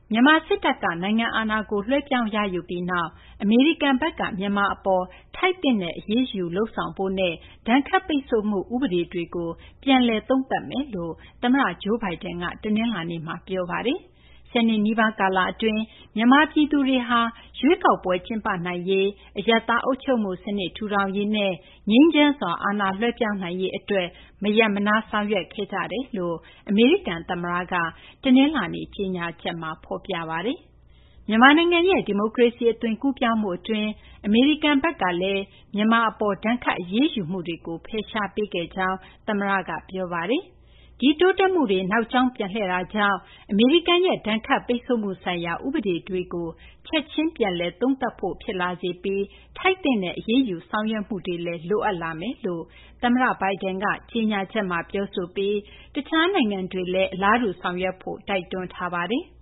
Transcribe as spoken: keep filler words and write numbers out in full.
မြန်မာစစ်တပ်ကနိုင်ငံအာဏာကိုလွှဲပြောင်းရယူပြီးနောက်အမေရိကန်ဘက်ကမြန်မာအပေါ်ထိုက်သင့်တဲ့အရေးယူလုပ်ဆောင်ဖို့နဲ့ဒဏ်ခတ်ပိတ်ဆို့မှုဥပဒေတွေကိုပြန်လည်သုံးသပ်မယ်လို့သမ္မတ Joe Biden ကတနင်္လာနေ့မှာပြောပါတယ်။ဆယ်နှစ်နီးပါးကာလအတွင်းမြန်မာပြည်သူတွေဟာရွေးကောက်ပွဲကျင်းပနိုင်ရေးအရပ်သားအုပ်ချုပ်မှုစနစ်ထူထောင်ရေးနဲ့ငြိမ်းချမ်းစွာအာဏာလွှဲပြောင်းနိုင်ရေးအတွက်မရပ်မနားဆောင်ရွက်ခဲ့ကြတယ်လို့အမေရိကန်သမ္မတကတနင်္လာနေ့ကြေညာချက်မှာဖော်ပြပါတယ်။မြန်မာနိုင်ငံရဲ့ဒီမိုကရေစီအသွင်ကူးပြောင်းမှုအတွင်းအမေရိကန်ဘက်ကလည်းမြန်မာအပေါ်ဒဏ်ခတ်အရေးယူမှုတွေကိုဖယ်ရှားပေးခဲ့ကြောင်းသမ္မတကပြောပါတယ်။ဒီတိုးတက်မှုတွေနောက်ကြောင်းပြန်လှည့်တာကြောင့်အမေရိကန်ရဲ့ဒဏ်ခတ်ပိတ်ဆို့မှုဆိုင်ရာဥပဒေတွေကိုချက်ချင်းပြန်လည်သုံးသပ်ဖို့ဖြစ်လာစေပြီးထိုက်သင့်တဲ့အရေးယူဆောင်ရွက်မှုတွေလည်းလိုအပ်လာမယ်လို့သမ္မတ Biden ကကြေညာချက်မှာပြောဆိုပြီးတခြားနိုင်ငံတွေလည်းအလားတူဆောင်ရွက်ဖို့တိုက်တွန်းထားပါတယ်။